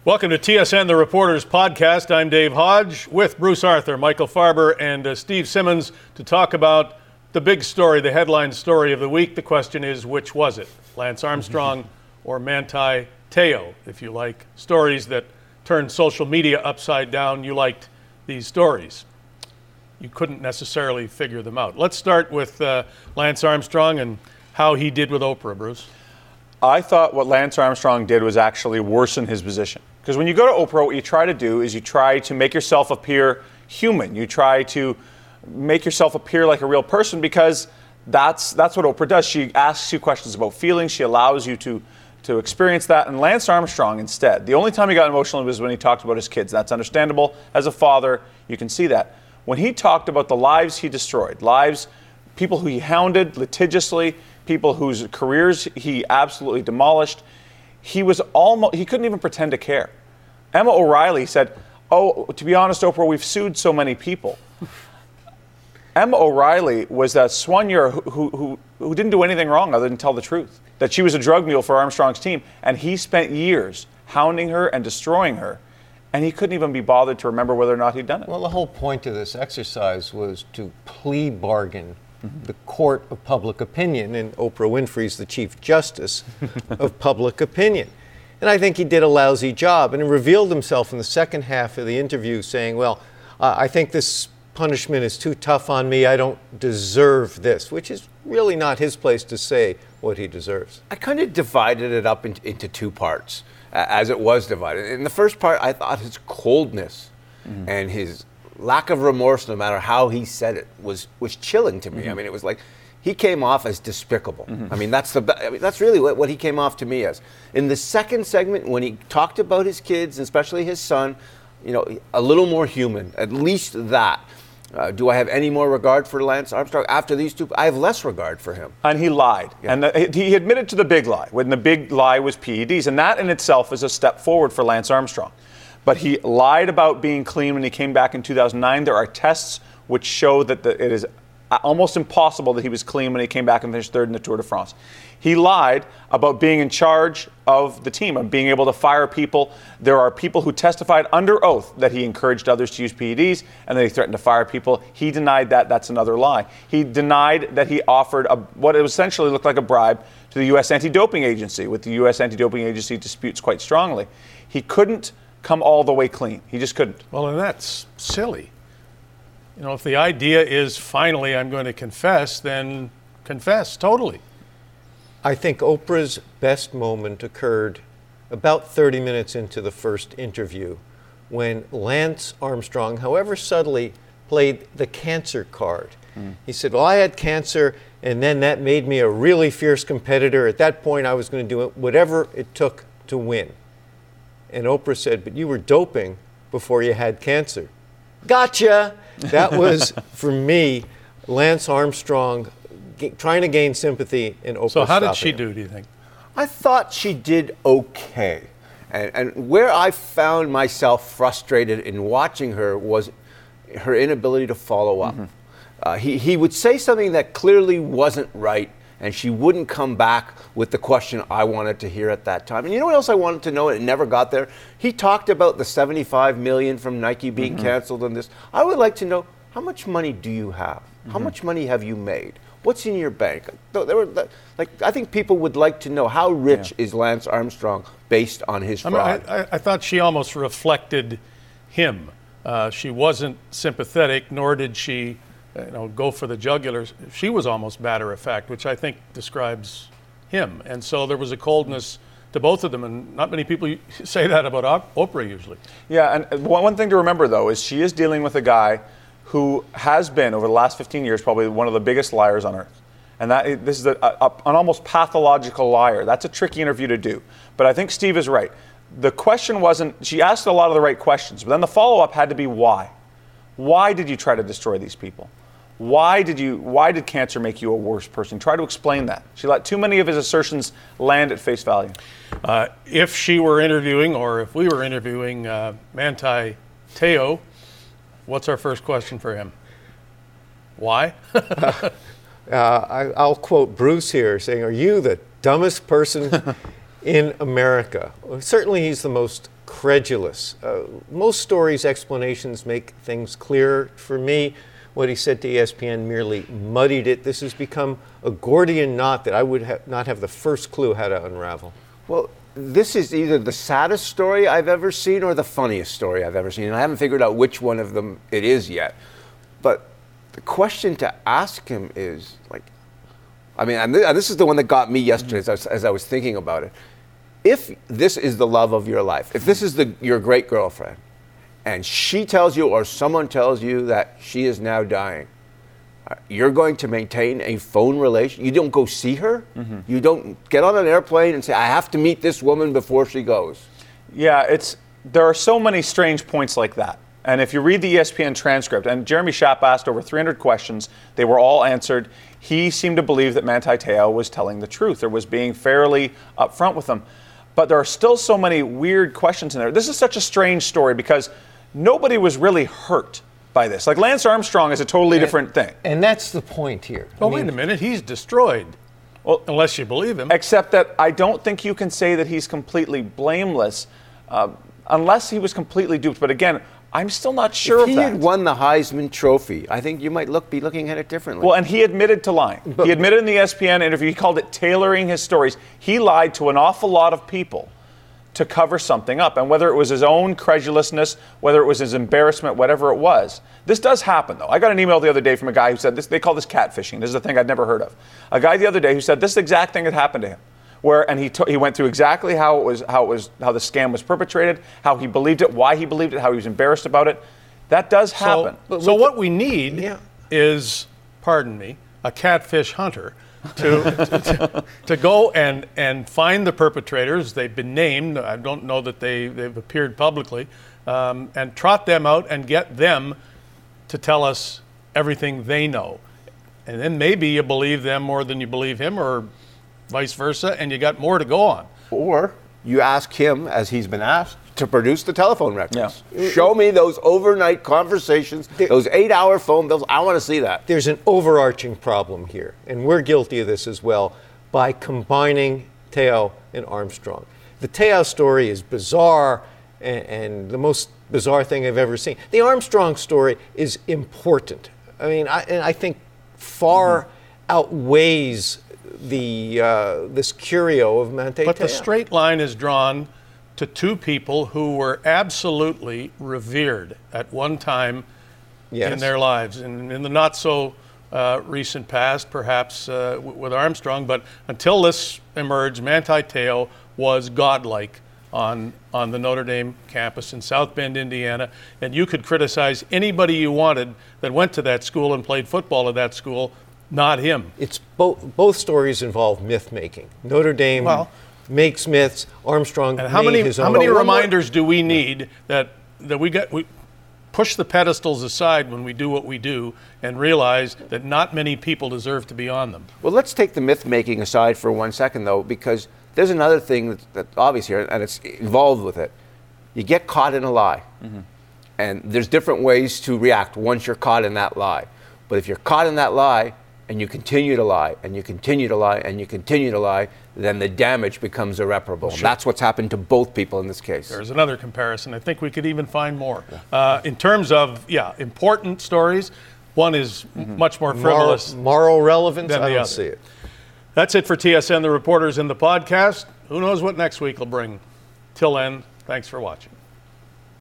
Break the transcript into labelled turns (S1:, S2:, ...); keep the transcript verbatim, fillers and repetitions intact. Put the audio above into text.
S1: Welcome to T S N, the Reporters Podcast. I'm Dave Hodge with Bruce Arthur, Michael Farber, and uh, Steve Simmons to talk about the big story, the headline story of the week. The question is, which was it? Lance Armstrong or Manti Te'o, if you like stories that turn social media upside down. You liked these stories. You couldn't necessarily figure them out. Let's start with uh, Lance Armstrong and how he did with Oprah, Bruce.
S2: I thought what Lance Armstrong did was actually worsen his position. Because when you go to Oprah, what you try to do is you try to make yourself appear human. You try to make yourself appear like a real person, because that's that's what Oprah does. She asks you questions about feelings. She allows you to, to experience that. And Lance Armstrong, instead, the only time he got emotional was when he talked about his kids. That's understandable. As a father, you can see that. When he talked about the lives he destroyed, lives, people who he hounded litigiously, people whose careers he absolutely demolished, he was almost, he couldn't even pretend to care. Emma O'Reilly said, oh, to be honest, Oprah, we've sued so many people. Emma O'Reilly was that soigneur who, who, who, who didn't do anything wrong other than tell the truth, that she was a drug mule for Armstrong's team, and he spent years hounding her and destroying her, and he couldn't even be bothered to remember whether or not he'd done it.
S3: Well, the whole point of this exercise was to plea bargain the court of public opinion, and Oprah Winfrey's the Chief Justice of public opinion. And I think he did a lousy job, and he revealed himself in the second half of the interview saying, well, uh, I think this punishment is too tough on me, I don't deserve this, which is really not his place to say what he deserves.
S4: I kind of divided it up in, into two parts, uh, as it was divided. In the first part, I thought his coldness mm-hmm. and his lack of remorse, no matter how he said it, was was chilling to me. Mm-hmm. I mean, it was like he came off as despicable. Mm-hmm. I mean, that's the I mean, that's really what, what he came off to me as. In the second segment, when he talked about his kids, especially his son, you know, a little more human, at least that. Uh, do I have any more regard for Lance Armstrong? After these two, I have less regard for him.
S2: And he lied. Yeah. And the, he admitted to the big lie, when the big lie was P E Ds. And that in itself is a step forward for Lance Armstrong. But he lied about being clean when he came back in two thousand nine. There are tests which show that the, it is almost impossible that he was clean when he came back and finished third in the Tour de France. He lied about being in charge of the team, of being able to fire people. There are people who testified under oath that he encouraged others to use P E Ds and that he threatened to fire people. He denied that. That's another lie. He denied that he offered a, what essentially looked like a bribe to the U S Anti-Doping Agency, which the U S Anti-Doping Agency disputes quite strongly. He couldn't come all the way clean. He just couldn't.
S1: Well, and that's silly. You know, if the idea is finally I'm going to confess, then confess totally.
S3: I think Oprah's best moment occurred about thirty minutes into the first interview when Lance Armstrong, however subtly, played the cancer card. Mm. He said, well, I had cancer, and then that made me a really fierce competitor. At that point, I was going to do whatever it took to win. And Oprah said, but you were doping before you had cancer. Gotcha! That was, for me, Lance Armstrong g- trying to gain sympathy in Oprah.
S1: So how did she
S3: him.
S1: do, do you think?
S4: I thought she did okay. And, and where I found myself frustrated in watching her was her inability to follow up. Mm-hmm. Uh, he, he would say something that clearly wasn't right, and she wouldn't come back with the question I wanted to hear at that time. And you know what else I wanted to know? It never got there. He talked about the seventy-five million dollars from Nike being mm-hmm. canceled on this. I would like to know, how much money do you have? Mm-hmm. How much money have you made? What's in your bank? There were, like, I think people would like to know, how rich yeah. is Lance Armstrong based on his fraud?
S1: I, mean, I, I, I thought she almost reflected him. Uh, she wasn't sympathetic, nor did she you know, go for the jugular. She was almost matter of fact, which I think describes him. And so there was a coldness to both of them, and not many people say that about Oprah usually.
S2: Yeah, and one thing to remember, though, is she is dealing with a guy who has been, over the last fifteen years, probably one of the biggest liars on earth. And that this is a, a, an almost pathological liar. That's a tricky interview to do. But I think Steve is right. The question wasn't, she asked a lot of the right questions, but then the follow-up had to be why. Why did you try to destroy these people? Why did you? Why did cancer make you a worse person? Try to explain that. She let too many of his assertions land at face value.
S1: Uh, if she were interviewing, or if we were interviewing uh, Manti Te'o, what's our first question for him? Why?
S3: uh, I, I'll quote Bruce here, saying, "Are you the dumbest person in America?" Well, certainly, he's the most credulous. Uh, most stories' explanations make things clearer. For me, what he said to E S P N merely muddied it. This has become a Gordian knot that I would ha- not have the first clue how to unravel.
S4: Well, this is either the saddest story I've ever seen or the funniest story I've ever seen. And I haven't figured out which one of them it is yet. But the question to ask him is, like, I mean, and this is the one that got me yesterday as I was, as I was thinking about it. If this is the love of your life, if this is the, your great girlfriend, and she tells you or someone tells you that she is now dying, you're going to maintain a phone relation. You don't go see her. Mm-hmm. You don't get on an airplane and say, I have to meet this woman before she goes.
S2: Yeah, it's there are so many strange points like that. And if you read the E S P N transcript, and Jeremy Schaap asked over three hundred questions, they were all answered. He seemed to believe that Manti Te'o was telling the truth or was being fairly upfront with them. But there are still so many weird questions in there. This is such a strange story because nobody was really hurt by this. Like Lance Armstrong is a totally
S3: and,
S2: different thing.
S3: And that's the point here.
S1: Oh,
S3: I mean,
S1: wait a minute. He's destroyed. Well, unless you believe him.
S2: Except that I don't think you can say that he's completely blameless uh, unless he was completely duped. But again, I'm still not sure
S4: if
S2: of that.
S4: If he had won the Heisman Trophy, I think you might look be looking at it differently.
S2: Well, and he admitted to lying. But, he admitted in the E S P N interview, he called it tailoring his stories. He lied to an awful lot of people to cover something up. And whether it was his own credulousness, whether it was his embarrassment, whatever it was. This does happen, though. I got an email the other day from a guy who said this. They call this catfishing. This is a thing I'd never heard of. A guy the other day who said this exact thing had happened to him. Where, and he t- he went through exactly how it was, how it was, how the scam was perpetrated, how he believed it, why he believed it, how he was embarrassed about it. That does happen.
S1: So, so what we need
S3: yeah.
S1: is, pardon me, a catfish hunter to, to, to go and, and find the perpetrators. They've been named. I don't know that they, they've appeared publicly. Um, and trot them out and get them to tell us everything they know. And then maybe you believe them more than you believe him or vice versa, and you got more to go on.
S4: Or you ask him, as he's been asked, to produce the telephone records.
S2: Yeah.
S4: Show me those overnight conversations, those eight-hour phone bills. I want to see that.
S3: There's an overarching problem here, and we're guilty of this as well, by combining Te'o and Armstrong. The Te'o story is bizarre and, and the most bizarre thing I've ever seen. The Armstrong story is important. I mean, I, and I think far mm-hmm. outweighs the uh, this curio of Manti
S1: But
S3: Te'o.
S1: the straight line is drawn to two people who were absolutely revered at one time
S3: yes.
S1: in their lives. And in the not so uh, recent past, perhaps uh, w- with Armstrong, but until this emerged, Manti Te'o was godlike on on the Notre Dame campus in South Bend, Indiana. And you could criticize anybody you wanted that went to that school and played football at that school, not him.
S3: It's both both stories involve myth making. Notre Dame
S1: Well,
S3: makes myths. Armstrong
S1: And how
S3: made
S1: many
S3: his
S1: how
S3: own.
S1: many
S3: One more-
S1: reminders do we need that that we got we push the pedestals aside when we do what we do and realize that not many people deserve to be on them?
S4: Well, let's take the myth-making aside for one second, though, because there's another thing that's, that's obvious here, and it's involved with it. You get caught in a lie. Mm-hmm. And there's different ways to react once you're caught in that lie. But if you're caught in that lie, and you continue to lie, and you continue to lie, and you continue to lie, then the damage becomes irreparable.
S1: Sure.
S4: And that's what's happened to both people in this case.
S1: There's another comparison. I think we could even find more. Uh, in terms of, yeah, important stories, one is mm-hmm. much more frivolous.
S3: Moral, moral relevance,
S1: than
S3: I
S1: the
S3: don't
S1: other.
S3: see it.
S1: That's it for T S N, the reporters in the podcast. Who knows what next week will bring. Till then, thanks for watching.